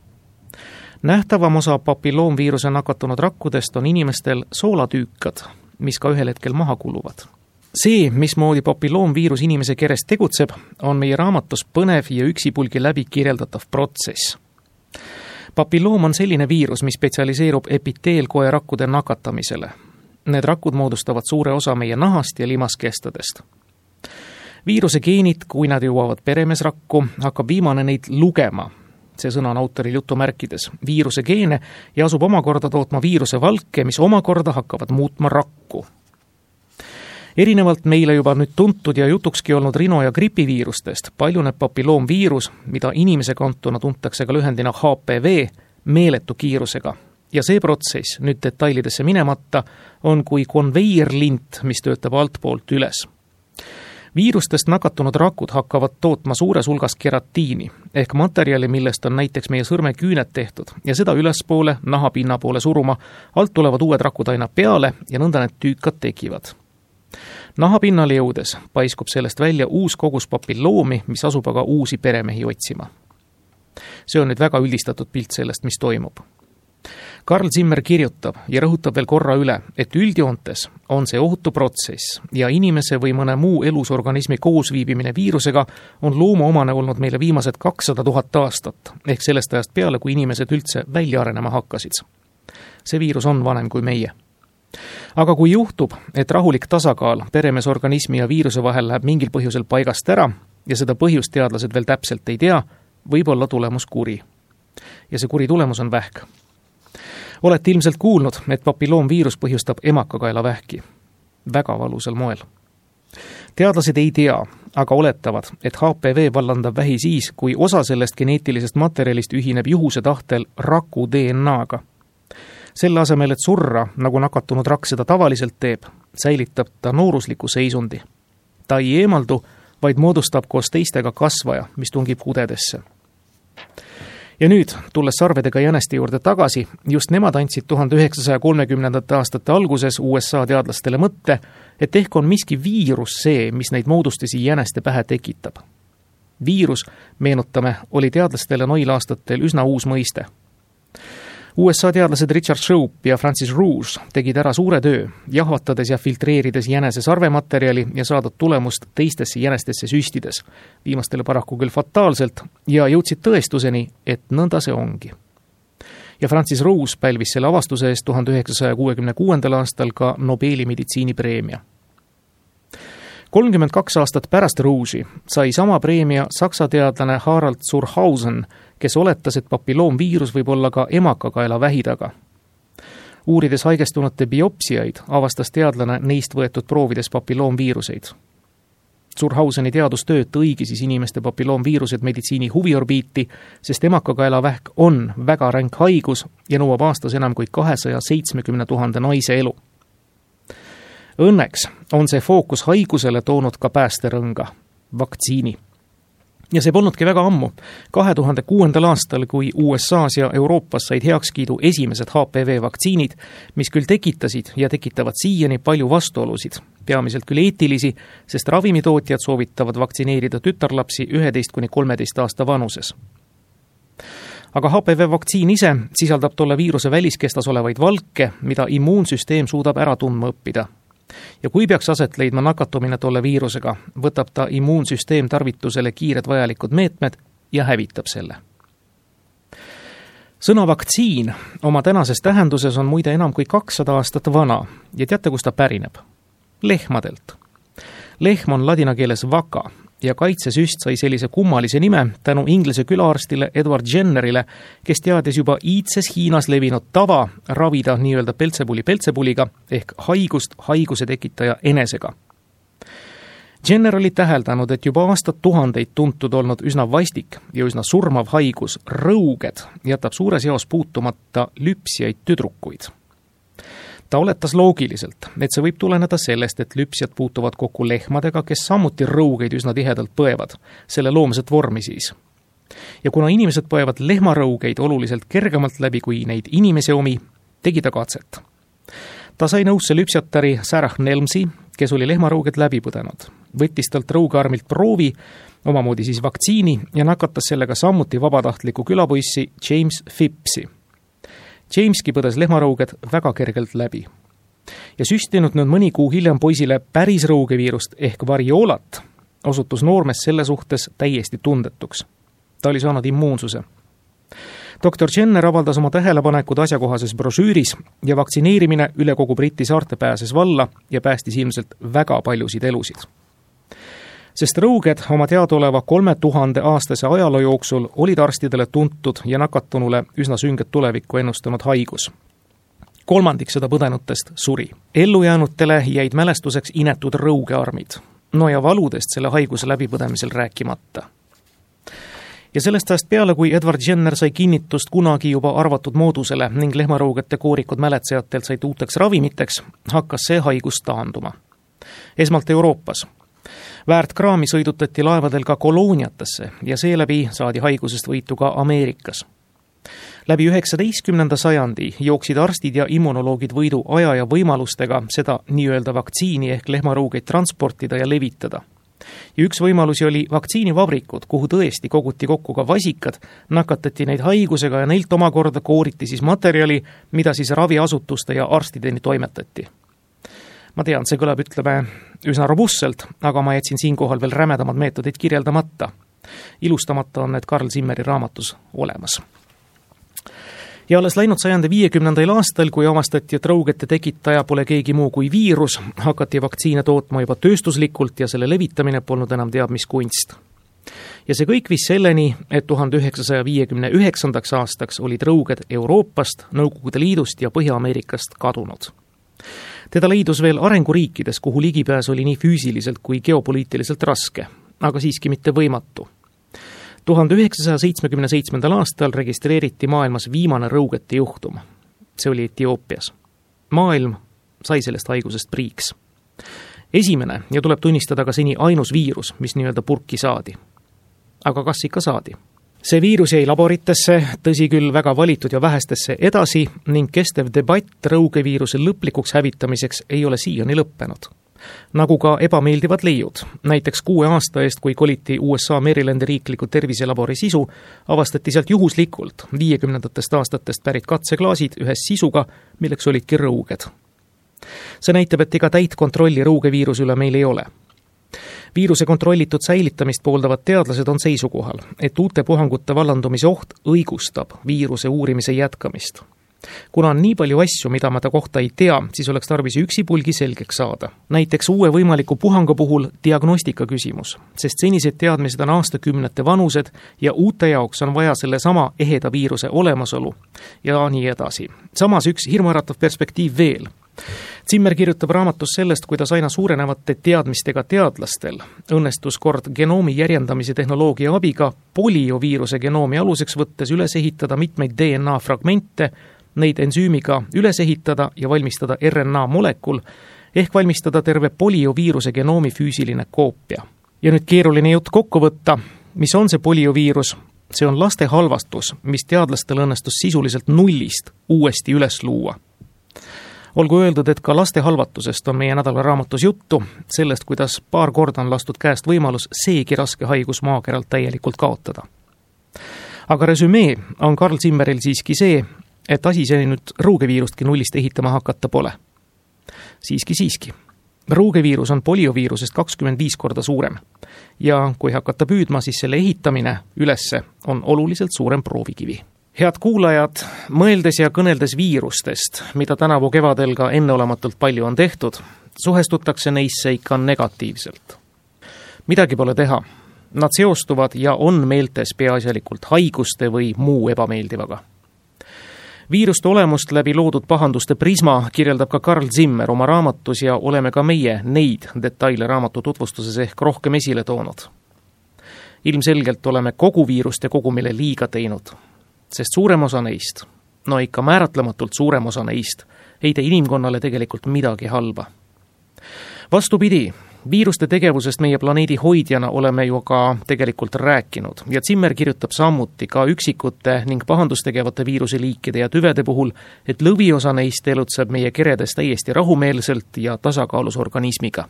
Nähtavam osa papilloomviiruse nakatunud rakkudest on inimestel soolatüükad, mis ka ühel hetkel maha kuluvad. See, mismoodi papilloomviirus inimese keres tegutseb, on meie raamatus põnev ja üksipulgi läbi kirjeldatav protsess. Papilloom on selline viirus, mis spetsialiseerub epiteelkoe rakkude nakatamisele. Need rakud moodustavad suure osa meie nahast ja limaskestadest. Viiruse geenid, kui nad jõuavad peremeesrakku, hakkab viimane neid lugema, see sõna on autoril jutumärkides, viiruse geene ja asub omakorda tootma viiruse valke, mis omakorda hakkavad muutma rakku. Erinevalt meile juba nüüd tuntud ja jutukski olnud rino- ja gripiviirustest paljuneb papilloomviirus, mida inimese kantuna tuntakse ka lühendina H P V, meeletu kiirusega. Ja see protsess, nüüd detailidesse minemata, on kui konveierlint, mis töötab altpoolt üles. Viirustest nakatunud rakud hakkavad tootma suures hulgas keratiini, ehk materjali, millest on näiteks meie sõrmeküünet tehtud, ja seda ülespoole, nahapinna poole suruma, alt tulevad uued rakud aina peale ja nõnda need tüükad tekivad. Nahapinnale jõudes paiskub sellest välja uus kogus papilloomi, mis asub aga uusi peremehi otsima. See on nüüd väga üldistatud pilt sellest, mis toimub. Carl Zimmer kirjutab ja rõhutab veel korra üle, et üldjoontes on see ohutu protsess ja inimese või mõne muu elusorganismi koosviibimine viirusega on loomaomane olnud meile viimased kakssada tuhat aastat, ehk sellest ajast peale, kui inimesed üldse välja arenema hakkasid. See viirus on vanem kui meie. Aga kui juhtub, et rahulik tasakaal peremeesorganismi ja viiruse vahel läheb mingil põhjusel paigast ära ja seda põhjust teadlased veel täpselt ei tea, võib olla tulemus kuri. Ja see kuri tulemus on vähk. Olete ilmselt kuulnud, et papilloomviirus põhjustab emakakaelavähki. Väga valusal moel. Teadlased ei tea, aga oletavad, et H P V vallandab vähi siis, kui osa sellest geneetilisest materjalist ühineb juhuse tahtel raku D N A-ga. Selle asemel, et surra, nagu nakatunud rakk seda tavaliselt teeb, säilitab ta noorusliku seisundi. Ta ei eemaldu, vaid moodustab koos teistega kasvaja, mis tungib kudedesse. Ja nüüd, tulles sarvedega jäneste juurde tagasi, just nemad andsid tuhande üheksasaja kolmekümnendate aastate alguses U S A teadlastele mõtte, et ehk on miski viirus see, mis neid moodustisi jäneste pähe tekitab. Viirus, meenutame, oli teadlastele noil aastatel üsna uus mõiste. U S A teadlased Richard Shoup ja Francis Rouge tegid ära suure töö, jahvatades ja filtreerides jänese sarvematerjali ja saadud tulemust teistesse jänestesse süstides, viimastele paraku küll fataalselt, ja jõudsid tõestuseni, et nõnda see ongi. Ja Francis Rouge pälvis selle avastuse eest tuhande üheksasaja kuuekümne kuuendal aastal ka Nobeli meditsiinipreemia. kolmkümmend kaks aastat pärast Rouge'i sai sama preemia saksa teadlane Harald Surhausen, kes oletas, et papilloomviirus võib olla ka emakakaela vähi taga. Uurides haigestunute biopsiaid, avastas teadlane neist võetud proovides papilloomviiruseid. Surhauseni teadustöö tõigi siis inimeste papilloomviirused meditsiini huviorbiiti, sest emakakaelavähk on väga ränk haigus ja nõuab aastas enam kui kahesaja seitsmekümne tuhande naise elu. Õnneks on see fookus haigusele toonud ka päästerõnga, vaktsiini. Ja see polnudki väga ammu. kahe tuhande kuuendal aastal, kui U S A's ja Euroopas said heakskiidu esimesed H P V vaktsiinid, mis küll tekitasid ja tekitavad siiani palju vastuolusid, peamiselt küll eetilisi, sest ravimitootjad soovitavad vaktsineerida tütarlapsi üheteist kuni kolmeteist aasta vanuses. Aga H P V vaktsiin ise sisaldab tolle viiruse väliskestas olevaid valke, mida immuunsüsteem suudab ära tundma õppida. Ja kui peaks aset leidma nakatumine tolle viirusega, võtab ta immuunsüsteem tarvitusele kiired vajalikud meetmed ja hävitab selle. Sõna vaktsiin oma tänases tähenduses on muide enam kui kakssada aastat vana ja teate, kus ta pärineb? Lehmadelt. Lehm on ladina keeles vaka ja kaitsesüst sai sellise kummalise nime tänu inglise külaarstile Edward Jennerile, kes teadis juba iidses Hiinas levinud tava ravida nii-öelda peltsepuli peltsepuliga ehk haigust haiguse tekitaja enesega. Jenner oli täheldanud, et juba aastat tuhandeid tuntud olnud üsna vastik ja üsna surmav haigus rõuged jätab suures jaos puutumata lüpsjaid tüdrukuid. Ta oletas loogiliselt, et see võib tuleneda sellest, et lüpsjad puutuvad kokku lehmadega, kes samuti rõugeid üsna tihedalt põevad, selle loomset vormi siis. Ja kuna inimesed põevad lehmarõugeid oluliselt kergemalt läbi kui neid inimese omi, tegi ta katset. Ta sai nõusse lüpsjatari Sarah Nelmsi, kes oli lehmarõuged läbi põdenud. Võttis talt rõugearmilt proovi, omamoodi siis vaktsiini, ja nakatas sellega samuti vabatahtliku külapoissi James Phippsi. Jameski põdes lehmarõuged väga kergelt läbi. Ja süstinud nüüd mõni kuu hiljem poisile päris rõugeviirust ehk varioolat, osutus noormes selle suhtes täiesti tundetuks. Ta oli saanud immuunsuse. doktor Jenner avaldas oma tähelepanekud asjakohases brošüüris ja vaktsineerimine üle kogu Briti saarte pääses valla ja päästis ilmselt väga paljusid elusid. Sest rõuged oma teadaoleva kolme tuhande aastase ajaloo jooksul olid arstidele tuntud ja nakatunule üsna sünget tulevikku ennustanud haigus. Kolmandik seda põdenutest suri. Ellujäänutele jäid mälestuseks inetud rõugearmid. No ja valudest selle haiguse läbipõdemisel rääkimata. Ja sellest ajast peale, kui Edward Jenner sai kinnitust kunagi juba arvatud moodusele ning lehmarõugete koorikud mäletsejatelt said uuteks ravimiteks, hakkas see haigus taanduma. Esmalt Euroopas. Väärtkraami sõidutati laevadel ka kolooniatesse ja seeläbi saadi haigusest võitu ka Ameerikas. Läbi üheksateistkümnenda sajandi jooksid arstid ja immunoloogid võidu aja ja võimalustega seda nii-öelda vaktsiini ehk lehmarõugeid transportida ja levitada. Ja üks võimalusi oli vaktsiinivabrikud, kuhu tõesti koguti kokku ka vasikad, nakatati neid haigusega ja neilt omakorda kooriti siis materjali, mida siis raviasutuste ja arstideni toimetati. Ma tean, see kõlab, ütleme, üsna robustselt, aga ma jätsin siinkohal veel rämedamad meetodid kirjeldamata. Ilustamata on need Karl Zimmeri raamatus olemas. Ja alles läinud sajandi viiekümnendail aastal, kui avastati, et rõugete tekitaja pole keegi muu kui viirus, hakati vaktsiine tootma juba tööstuslikult ja selle levitamine polnud enam teab mis kunst. Ja see kõik viis selleni, et tuhande üheksasaja viiekümne üheksandaks aastaks olid rõuged Euroopast, Nõukogude Liidust ja Põhja-Ameerikast kadunud. Teda leidus veel arenguriikides, kuhu ligipääs oli nii füüsiliselt kui geopoliitiliselt raske, aga siiski mitte võimatu. tuhande üheksasaja seitsmekümne seitsmendal aastal registreeriti maailmas viimane rõugete juhtum. See oli Etioopias. Maailm sai sellest haigusest priiks. Esimene ja tuleb tunnistada ka seni ainus viirus, mis nii-öelda purki saadi. Aga kas ikka saadi? See viirus jäi laboritesse, tõsi küll väga valitud ja vähestesse edasi ning kestev debatt rõugeviiruse lõplikuks hävitamiseks ei ole siiani lõppenud. Nagu ka ebameeldivad leiud. Näiteks kuue aasta eest, kui koliti U S A Marylandi riikliku terviselabori sisu, avastati sealt juhuslikult viiekümnendatest aastatest pärit katseklaasid ühes sisuga, milleks olidki rõuged. See näitab, et ega täit kontrolli rõugeviiruse üle meil ei ole. Viiruse kontrollitud säilitamist pooldavad teadlased on seisukohal, et uute puhangute vallandumise oht õigustab viiruse uurimise jätkamist. Kuna on nii palju asju, mida ma ta kohta ei tea, siis oleks tarvis üksipulgi selgeks saada. Näiteks uue võimaliku puhanga puhul diagnostika küsimus, sest senised teadmised on aastakümnete vanused ja uute jaoks on vaja selle sama eheda viiruse olemasolu ja nii edasi. Samas üks hirmuäratav perspektiiv veel. Zimmer kirjutab raamatus sellest, kuidas aina suurenevate teadmistega teadlastel õnnestus kord genoomi järjendamise tehnoloogia abiga polioviiruse genoomi aluseks võttes üles ehitada mitmeid D N A fragmente, neid ensüümiga üles ehitada ja valmistada R N A molekul, ehk valmistada terve polioviiruse genoomi füüsiline koopia. Ja nüüd keeruline jutt kokku võtta, mis on see polioviirus? See on laste halvastus, mis teadlastel õnnestus sisuliselt nullist uuesti üles luua. Olgu öeldud, et ka laste halvatusest on meie nädala raamatus juttu, sellest, kuidas paar korda on lastud käest võimalus seegi raske haigus maakeralt täielikult kaotada. Aga resümee on Carl Zimmeril siiski see, et asi see nüüd ruugeviirustki nullist ehitama hakata pole. Siiski, siiski. Ruugeviirus on polioviirusest kakskümmend viis korda suurem ja kui hakata püüdma, siis selle ehitamine ülesse on oluliselt suurem proovikivi. Head kuulajad, mõeldes ja kõneldes viirustest, mida tänavu kevadel ka enneolematult palju on tehtud, suhestutakse neisse ikka negatiivselt. Midagi pole teha. Nad seostuvad ja on meeltes peaasjalikult haiguste või muu ebameeldivaga. Viiruste olemust läbi loodud pahanduste prisma kirjeldab ka Carl Zimmer oma raamatus ja oleme ka meie neid detaile raamatu tutvustuses ehk rohkem esile toonud. Ilmselgelt oleme kogu viirust ja kogu meile liiga teinud, sest suurem osa neist, no ikka määratlematult suurem osa neist, ei tee inimkonnale tegelikult midagi halba. Vastupidi, viiruste tegevusest meie planeedi hoidjana oleme ju ka tegelikult rääkinud ja Zimmer kirjutab samuti ka üksikute ning pahandustegevate viiruseliikide ja tüvede puhul, et lõviosa neist elutseb meie keredes täiesti rahumeelselt ja tasakaalus organismiga.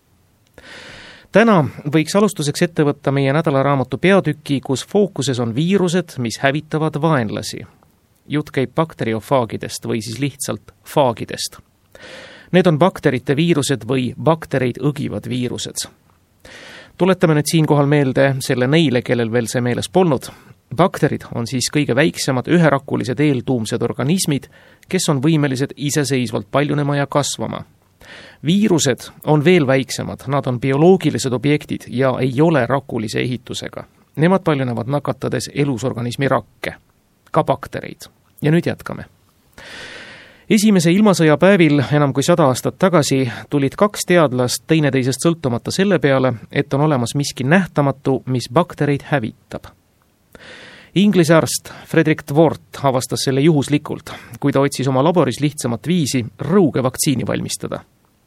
Täna võiks alustuseks ette võtta meie nädalaraamatu peatüki, kus fookuses on viirused, mis hävitavad vaenlasi. Jutt käib bakteriofaagidest või siis lihtsalt faagidest. Need on bakterite viirused või baktereid õgivad viirused. Tuletame nüüd siinkohal meelde selle neile, kellel veel see meeles polnud. Bakterid on siis kõige väiksemad üherakulised eeltuumsed organismid, kes on võimelised iseseisvalt paljunema ja kasvama. Viirused on veel väiksemad, nad on bioloogilised objektid ja ei ole rakulise ehitusega. Nemad paljunevad nakatades elusorganismi rakke, ka baktereid. Ja nüüd jätkame. Esimese ilmasõja päevil enam kui sada aastat tagasi tulid kaks teadlast teineteisest sõltumata selle peale, et on olemas miski nähtamatu, mis baktereid hävitab. Inglise arst Frederick Dwort avastas selle juhuslikult, kui ta otsis oma laboris lihtsamat viisi rõuge vaktsiini valmistada.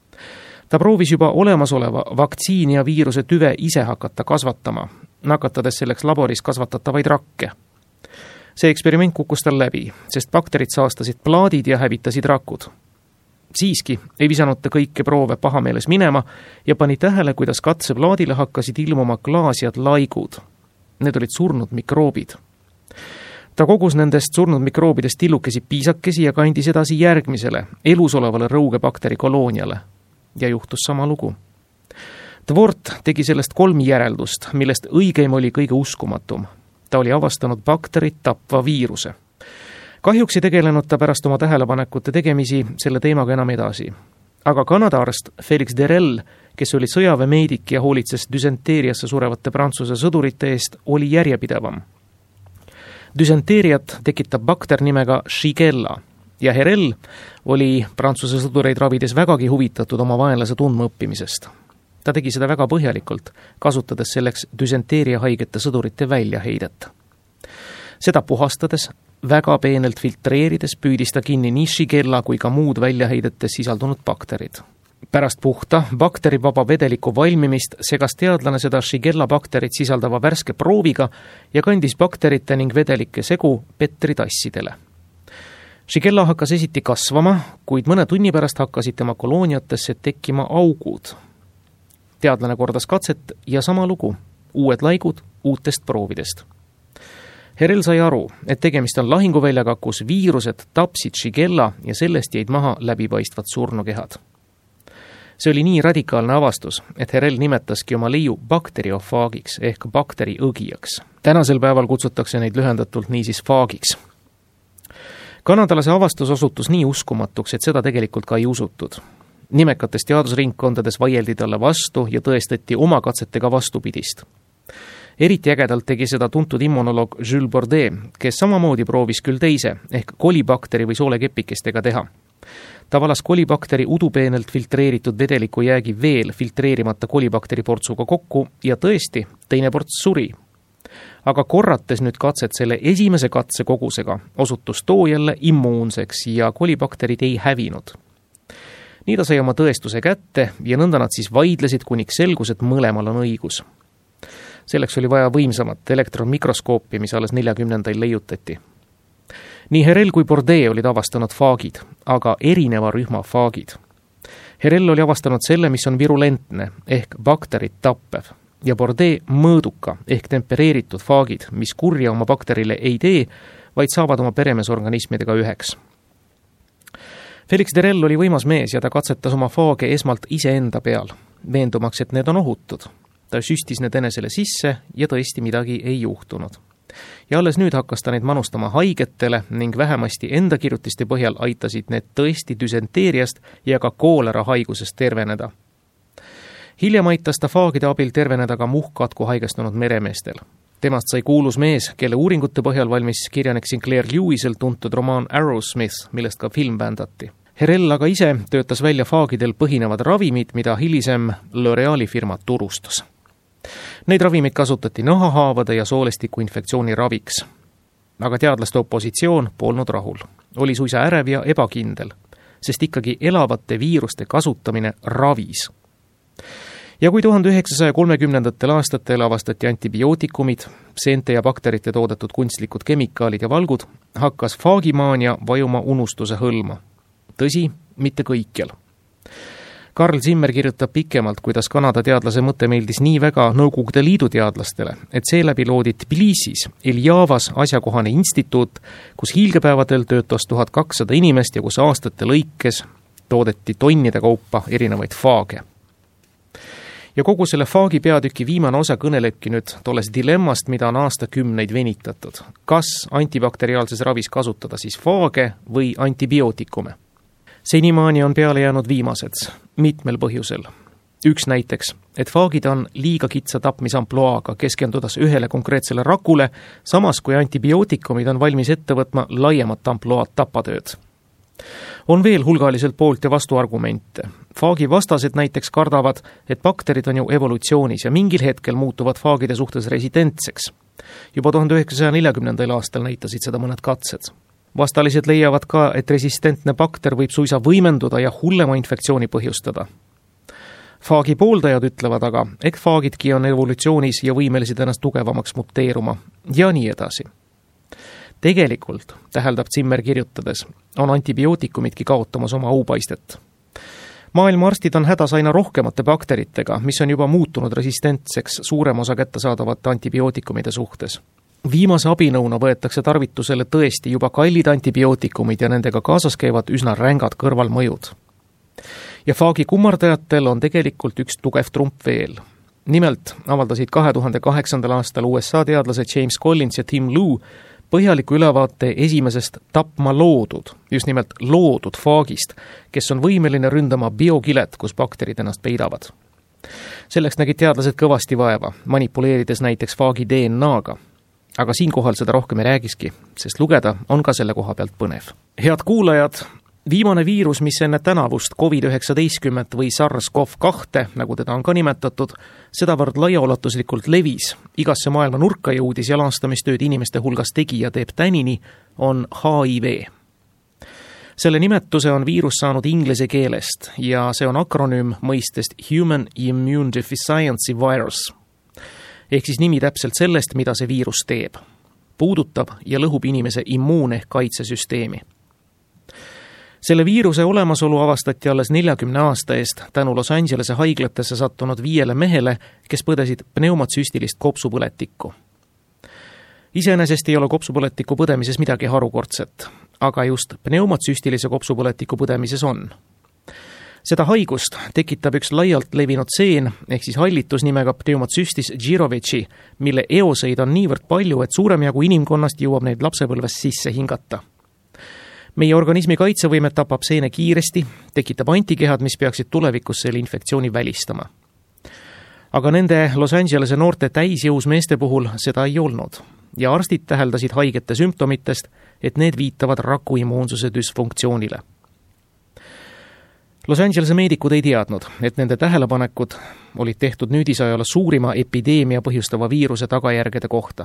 Ta proovis juba olemasoleva vaktsiini ja viiruse tüve ise hakata kasvatama, nakatades selleks laboris kasvatatavaid rakke. See eksperiment kukkus tal läbi, sest bakterid saastasid plaadid ja hävitasid rakud. Siiski ei visanud ta kõike proove pahameeles minema ja pani tähele, kuidas katseplaadile hakkasid ilmuma klaasjad laigud. Need olid surnud mikroobid. Ta kogus nendest surnud mikroobidest tillukesi piisakesi ja kandis edasi järgmisele, elusolevale rõugebakteri kolooniale. Ja juhtus sama lugu. Dwort tegi sellest kolm järeldust, millest õigeim oli kõige uskumatum. Ta oli avastanud bakterit tapva viiruse. Kahjuks ei tegelenud ta pärast oma tähelepanekute tegemisi selle teemaga enam edasi. Aga Kanada arst Felix Derel, kes oli sõjaväemeedik ja hoolitses düsenteeriasse surevate prantsuse sõdurite eest, oli järjepidevam. Düsenteeriat tekitab bakter nimega Shigella ja Herel oli prantsuse sõdureid ravides vägagi huvitatud oma vaenlase tundma õppimisest. Ta tegi seda väga põhjalikult, kasutades selleks düsenteeria haigete sõdurite väljaheidet. Seda puhastades, väga peenelt filtreerides püüdis ta kinni nii Shigella kui ka muud väljaheidetes sisaldunud bakterid. Pärast puhta bakterivaba vedeliku valmimist segas teadlane seda Shigella bakterit sisaldava värske prooviga ja kandis bakterite ning vedelike segu Petri tassidele. Shigella hakkas esiti kasvama, kuid mõne tunni pärast hakkasid tema kolooniatesse tekkima augud. Teadlane kordas katset ja sama lugu, uued laigud uutest proovidest. Herel sai aru, et tegemist on lahinguväljaga, kus viirused tapsid Shigella ja sellest jäid maha läbipaistvad surnukehad. See oli nii radikaalne avastus, et Herel nimetaski oma leiu bakteriofaagiks ehk bakteriõgijaks. Tänasel päeval kutsutakse neid lühendatult niisiis faagiks. Kanadalase avastus osutus nii uskumatuks, et seda tegelikult ka ei usutud. Nimekates teadusringkondades vaieldi talle vastu ja tõestati oma katsetega vastupidist. Eriti ägedalt tegi seda tuntud immunoloog Jules Bordet, kes samamoodi proovis küll teise ehk kolibakteri või soolekepikestega teha. Ta valas kolibakteri udupeenelt filtreeritud vedeliku jäägi veel filtreerimata kolibakteri portsuga kokku ja tõesti, teine ports suri. Aga korrates nüüd katset selle esimese katse kogusega, osutus too jälle immuunseks ja kolibakterid ei hävinud. Nii ta sai oma tõestuse kätte ja nõnda nad siis vaidlesid, kuniks selgus, et mõlemal on õigus. Selleks oli vaja võimsamat elektronmikroskoopi, mis alles neljakümnendail leiutati. Nii Herel kui Bordet olid avastanud faagid, aga erineva rühma faagid. Herel oli avastanud selle, mis on virulentne ehk bakterit tappev ja Bordet mõõduka ehk tempereeritud faagid, mis kurja oma bakterile ei tee, vaid saavad oma peremesorganismidega üheks. Felix Derel oli võimas mees ja ta katsetas oma faage esmalt iseenda peal, veendumaks, et need on ohutud. Ta süstis need enesele sisse ja tõesti midagi ei juhtunud. Ja alles nüüd hakkas ta neid manustama haigetele ning vähemasti enda kirjutiste põhjal aitasid need tõesti düsenteeriast ja ka koolera haigusest terveneda. Hiljem aitas ta faagide abil terveneda ka muhkkatku haigestunud meremeestel. Temast sai kuulus mees, kelle uuringute põhjal valmis kirjanik Sinclair Lewisel tuntud romaan Arrowsmith, millest ka film bändati. Herel aga ise töötas välja faagidel põhinevad ravimid, mida hilisem L'Oreali firma turustas. Neid ravimid kasutati nahahaavade ja soolestiku infektsiooni raviks. Aga teadlaste opositsioon polnud rahul. Oli suisa ärev ja ebakindel, sest ikkagi elavate viiruste kasutamine ravis. Ja kui tuhande üheksasaja kolmekümnendatel aastatel avastati antibiootikumid, seente ja bakterite toodetud kunstlikud kemikaalid ja valgud, hakkas faagimaania vajuma unustuse hõlma. Tõsi, mitte kõikjal. Karl Zimmer kirjutab pikemalt, kuidas Kanada teadlase mõte meeldis nii väga Nõukogude Liidu teadlastele, et seeläbi loodi Tbilisis, Iljavas asjakohane instituut, kus hiilgepäevadel töötas tuhat kakssada inimest ja kus aastate lõikes toodeti tonnide kaupa erinevaid faage. Ja kogu selle faagi peatüki viimane osa kõnelebki nüüd tolles dilemmast, mida on aastakümneid venitatud. Kas antibakteriaalses ravis kasutada siis faage või antibiootikume? Senimaani on peale jäänud viimased, mitmel põhjusel. Üks näiteks, et faagid on liiga kitsa tapmisamploaaga, keskendudes ühele konkreetsele rakule, samas kui antibiootikumid on valmis ette võtma laiemat amploaad tapatööd. On veel hulgaliselt poolt ja vastuargumente. Faagi vastased näiteks kardavad, et bakterid on ju evolutsioonis ja mingil hetkel muutuvad faagide suhtes residentseks. Juba tuhande üheksasaja neljakümnendal aastal näitasid seda mõned katsed. Vastalised leiavad ka, et resistentne bakter võib suisa võimenduda ja hullema infektsiooni põhjustada. Faagi pooldajad ütlevad aga, et faagidki on evolutsioonis ja võimelised ennast tugevamaks muteeruma ja nii edasi. Tegelikult, täheldab Zimmer kirjutades, on antibiootikumidki kaotamas oma aupaistet. Maailma arstid on hädas aina rohkemate bakteritega, mis on juba muutunud resistentseks suurem osa kättesaadavate antibiootikumide suhtes. Viimase abinõuna võetakse tarvitusele tõesti juba kallid antibiootikumid ja nendega kaasas käivad üsna rängad kõrvalmõjud. Ja faagi kummardajatel on tegelikult üks tugev trump veel. Nimelt avaldasid kahe tuhande kaheksandal aastal U S A teadlased James Collins ja Tim Lu põhjaliku ülevaate esimesest tapma loodud, just nimelt loodud faagist, kes on võimeline ründama biokilet, kus bakterid ennast peidavad. Selleks nägid teadlased kõvasti vaeva, manipuleerides näiteks faagi D N A-ga. Aga siinkohal seda rohkem ei räägiski, sest lugeda on ka selle koha pealt põnev. Head kuulajad, viimane viirus, mis enne tänavust COVID üheksateist või SARS-CoV kaks, nagu teda on ka nimetatud, sedavõrd laiaulatuslikult levis, igasse maailma nurka jõudis ja laastamistööd inimeste hulgas tegi ja teeb tänini, on H I V. Selle nimetuse on viirus saanud inglise keelest ja see on akronüüm mõistest Human Immune Deficiency Virus. Ehk siis nimi täpselt sellest, mida see viirus teeb. Puudutab ja lõhub inimese immuun- ehk kaitsesüsteemi. Selle viiruse olemasolu avastati alles neljakümne aasta eest tänu Los Angelese haiglatesse sattunud viiele mehele, kes põdesid pneumatsüstilist kopsupõletikku. Iseenesest ei ole kopsupõletiku põdemises midagi harukordset, aga just pneumatsüstilise kopsupõletiku põdemises on. Seda haigust tekitab üks laialt levinud seen, ehk siis hallitus nimega pneumatsüstis girovechi, mille eoseid on niivõrd palju, et suurem jagu inimkonnast jõuab neid lapsepõlves sisse hingata. meie organismi kaitsevõime tapab seene kiiresti, tekitab antikehad, mis peaksid tulevikus selle infektsiooni välistama. Aga nende Los Angelese noorte täisjõus meeste puhul seda ei olnud ja arstid täheldasid haigete sümptomitest, et need viitavad raku immuunsuse düsfunktsioonile. Los Angelese meedikud ei teadnud, et nende tähelepanekud olid tehtud nüüdisajal suurima epideemia põhjustava viiruse tagajärgede kohta.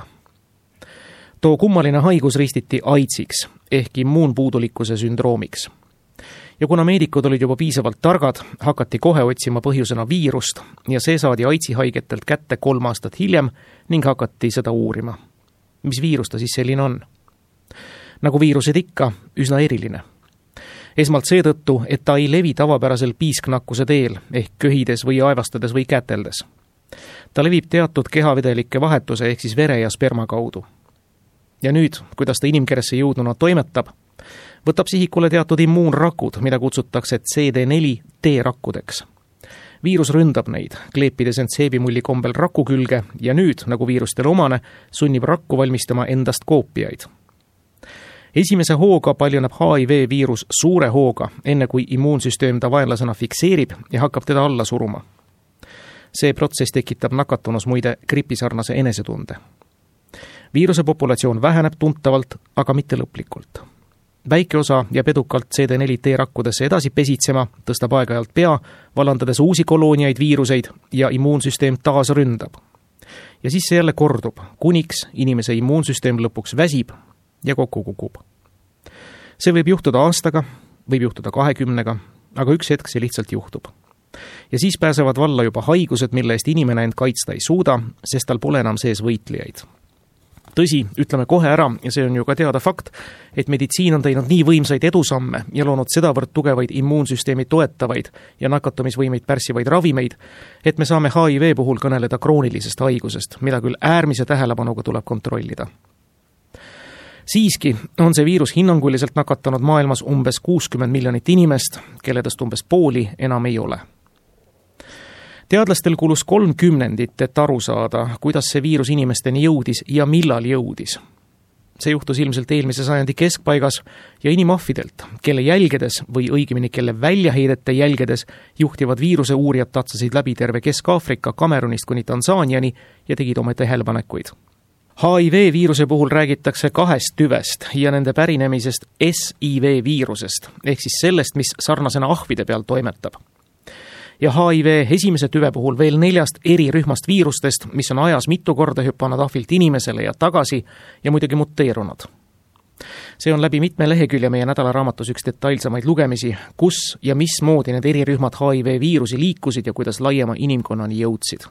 Too kummaline haigus ristiti AIDSiks ehk immuunpuudulikkuse sündroomiks. Ja kuna meedikud olid juba piisavalt targad, hakati kohe otsima põhjusena viirust ja see saadi AIDSi haigetelt kätte kolm aastat hiljem ning hakati seda uurima. Mis viirus ta siis selline on? Nagu viirused ikka, üsna eriline. Esmalt seetõttu, et ta ei levi tavapärasel piisknakkuse teel ehk köhides või aevastades või käteldes. Ta levib teatud kehavedelike vahetuse ehk siis vere ja sperma kaudu. Ja nüüd, kuidas ta inimkeresse jõudnuna toimetab, võtab sihikule teatud immuunrakud, mida kutsutakse C D neli T-rakkudeks. Viirus ründab neid, kleepides end seebimulli kombel raku külge ja nüüd, nagu viirustele omane, sunnib rakku valmistama endast koopiaid. Esimese hooga paljuneb H I V viirus suure hooga, enne kui immuunsüsteem ta vaenlasena fikseerib ja hakkab teda alla suruma. See protsess tekitab nakatunus muide gripisarnase enesetunde. Viiruse populatsioon väheneb tuntavalt, aga mitte lõplikult. Väike osa jääb edukalt C D neli T-rakkudesse edasi pesitsema, tõstab aeg-ajalt pea, vallandades uusi kolooniaid viiruseid ja immuunsüsteem taas ründab. Ja siis see jälle kordub, kuniks inimese immuunsüsteem lõpuks väsib ja kokku kukub. See võib juhtuda aastaga, võib juhtuda kahekümnega, aga üks hetk see lihtsalt juhtub. Ja siis pääsevad valla juba haigused, mille eest inimene end kaitsta ei suuda, sest tal pole enam sees võitlejaid. Tõsi, ütleme kohe ära, ja see on ju ka teada fakt, et meditsiin on teinud nii võimsaid edusamme ja loonud sedavõrd tugevaid immuunsüsteemi toetavaid ja nakatumisvõimeid pärssivaid ravimeid, et me saame H I V puhul kõneleda kroonilisest haigusest, mida küll äärmise tähelepanuga tuleb kontrollida. Siiski on see viirus hinnanguliselt nakatanud maailmas umbes kuuskümmend miljonit inimest, kelledest umbes pooli enam ei ole. Teadlastel kulus kolm kümnendit, et aru saada, kuidas see viirus inimesteni jõudis ja millal jõudis. See juhtus ilmselt eelmise sajandi keskpaigas ja inimahvidelt, kelle jälgedes või õigemini kelle väljaheidete jälgedes juhtivad viiruse uurijad tatsasid läbi terve Kesk-Aafrika, Kamerunist kuni Tansaaniani ja tegid oma tähelepanekuid. H I V viiruse puhul räägitakse kahest tüvest ja nende pärinemisest S I V viirusest, ehk siis sellest, mis sarnasena ahvide peal toimetab. Ja H I V esimese tüve puhul veel neljast eri rühmast viirustest, mis on ajas mitu korda hüppanud ahvilt inimesele ja tagasi ja muidugi muteerunud. See on läbi mitme lehekülje meie nädalaraamatus üks detailsamaid lugemisi, kus ja mismoodi need eri rühmad H I V viirusi liikusid ja kuidas laiema inimkonnani jõudsid.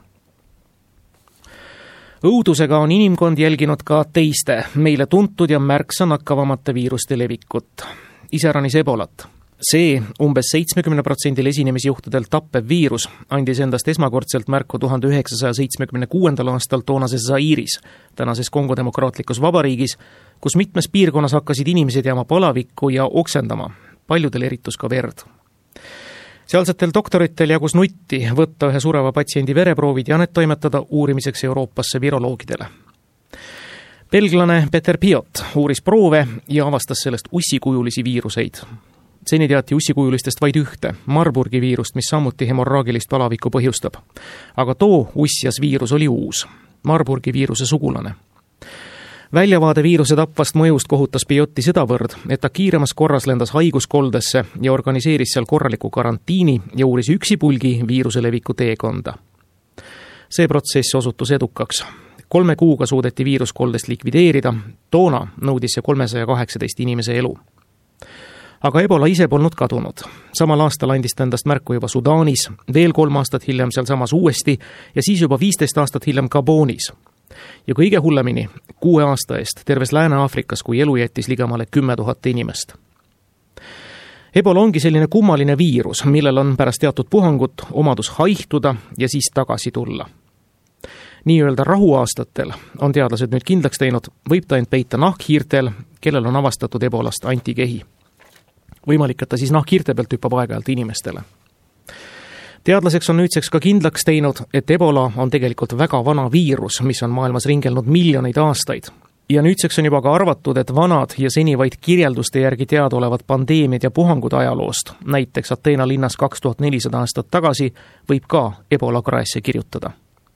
Õudusega on inimkond jälginud ka teiste, meile tuntud ja märksa nakkavamate viiruste levikut. Iseäranis ebolat. See umbes seitsmekümne protsendil esinemisjuhtudel tappev viirus andis endast esmakordselt märku tuhande üheksasaja seitsmekümne kuuendal aastal toonases Zairis, tänases Kongo demokraatlikus vabariigis, kus mitmes piirkonnas hakkasid inimesed jääma palavikku ja oksendama, paljudel eritus ka verd. Sealsetel doktoritel jagus nutti võtta ühe sureva patsiendi vereproovid ja need toimetada uurimiseks Euroopasse viroloogidele. Belglane Peter Piot uuris proove ja avastas sellest ussikujulisi viiruseid. Seni teati ussikujulistest vaid ühte, Marburgi viirust, mis samuti hemorraagilist palavikku põhjustab. Aga too ussjas viirus oli uus, Marburgi viiruse sugulane. Väljavaade viiruse tapvast mõjust kohutas Piotti sedavõrd, et ta kiiremas korras lendas haiguskoldesse ja organiseeris seal korraliku karantiini ja uuris üksipulgi viiruse leviku teekonda. See protsess osutus edukaks. Kolme kuuga suudeti viiruskoldest likvideerida, toona nõudis see kolmesaja kaheksateist inimese elu. Aga ebola ise polnud kadunud. Samal aastal andis ta endast märku juba Sudaanis, veel kolm aastat hiljem seal samas uuesti ja siis juba viisteist aastat hiljem Gabonis. Ja kõige hullemini, kuue aasta eest terves Lääne-Aafrikas, kui elu jättis ligemale kümme tuhat inimest. Ebola ongi selline kummaline viirus, millel on pärast teatud puhangut omadus haihtuda ja siis tagasi tulla. Nii-öelda rahuaastatel on teadlased nüüd kindlaks teinud, võib ta end peita nahkhiirtel, kellel on avastatud ebolast antikehi. Võimalik, et ta siis nahkhiirte pealt hüppab aeg-ajalt inimestele. Teadlaseks on nüüdseks ka kindlaks teinud, et ebola on tegelikult väga vana viirus, mis on maailmas ringelnud miljoneid aastaid. Ja nüüdseks on juba ka arvatud, et vanad ja seni vaid kirjelduste järgi teada olevad pandeemiad ja puhangud ajaloost, näiteks Ateena linnas kaks tuhat nelisada aastat tagasi, võib ka Ebola kraesse kirjutada.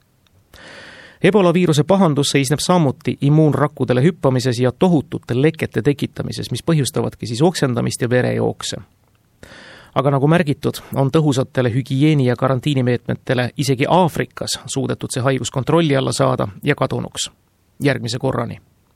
Ebola viiruse pahandus seisneb samuti immuunrakkudele hüppamises ja tohutute lekete tekitamises, mis põhjustavadki siis oksendamist ja verejookse. Aga nagu märgitud, on tõhusatele hügieeni- ja karantiinimeetmetele isegi Aafrikas suudetud see haigus kontrolli alla saada ja kadunuks. Järgmise korrani.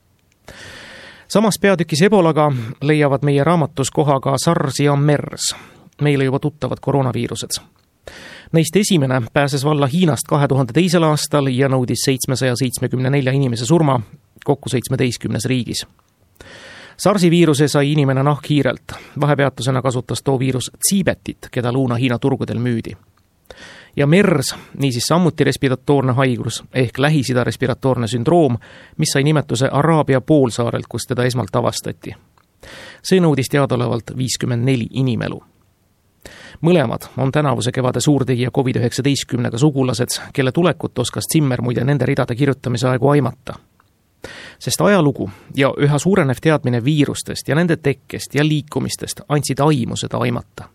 Samas peatükis Ebolaga leiavad meie raamatus koha ka SARS ja MERS, meile juba tuttavad koroonaviirused. Neist esimene pääses valla Hiinast kahe tuhande teisel aastal ja nõudis seitsmesaja seitsmekümne nelja inimese surma kokku seitsmeteistkümnes riigis. SARSi viiruse sai inimene nahkhiirelt. Vahepeatusena kasutas too viirus tsiibetit, keda Lõuna-Hiina turgudel müüdi. Ja MERS, niisiis samuti respiratoorne haigus ehk Lähis-Ida respiratoorne sündroom, mis sai nimetuse Araabia poolsaarelt, kus teda esmalt avastati. See nõudis teadaolevalt viiskümmend neli inimelu. Mõlemad on tänavuse kevade suurtegija covid üheksateistkümnega sugulased, kelle tulekut oskas Zimmer muide nende ridade kirjutamise aegu aimata. Sest ajalugu ja üha suurenev teadmine viirustest ja nende tekkest ja liikumistest andsid aimu seda aimata.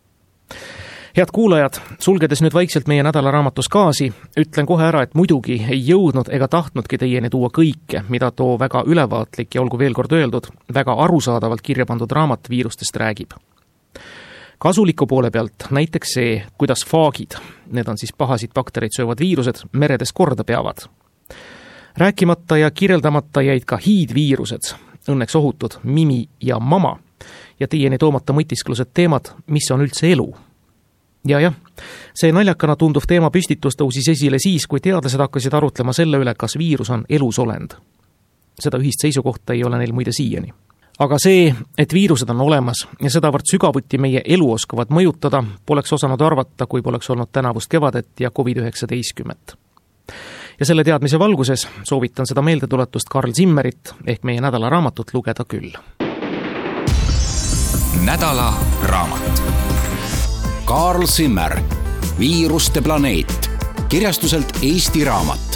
Head kuulajad, sulgedes nüüd vaikselt meie nädalaraamatus gaasi, ütlen kohe ära, et muidugi ei jõudnud ega tahtnudki teieni tuua kõike, mida too väga ülevaatlik ja olgu veel kord öeldud, väga arusaadavalt kirja pandud raamat viirustest räägib. Kasuliku poole pealt näiteks see, kuidas faagid, need on siis pahasid baktereid söövad viirused, meredes korda peavad. Rääkimata ja kirjeldamata jäid ka hiidviirused, õnneks ohutud Mimi ja Mama, ja teieni toomata mõtisklused teemad, mis on üldse elu. Ja jah, see naljakana tunduv teema püstitus tõusis esile siis, kui teadlased hakkasid arutlema selle üle, kas viirus on elusolend. Seda ühist seisukohta ei ole neil muide siiani. Aga see, et viirused on olemas ja sedavõrd sügavuti meie elu oskavad mõjutada, poleks osanud arvata, kui poleks olnud tänavust kevadet ja covid üheksateistkümmet. Ja selle teadmise valguses soovitan seda meeldetuletust Karl Zimmerit ehk meie nädala raamatut lugeda küll. Nädala raamat. Karl Zimmer, Viiruste planeet, kirjastuselt Eesti Raamat.